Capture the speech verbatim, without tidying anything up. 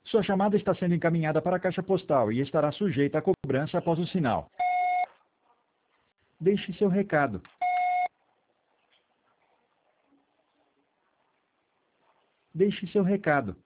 Sua chamada está sendo encaminhada para a caixa postal e estará sujeita a cobrança após o sinal. Deixe seu recado. Deixe seu recado.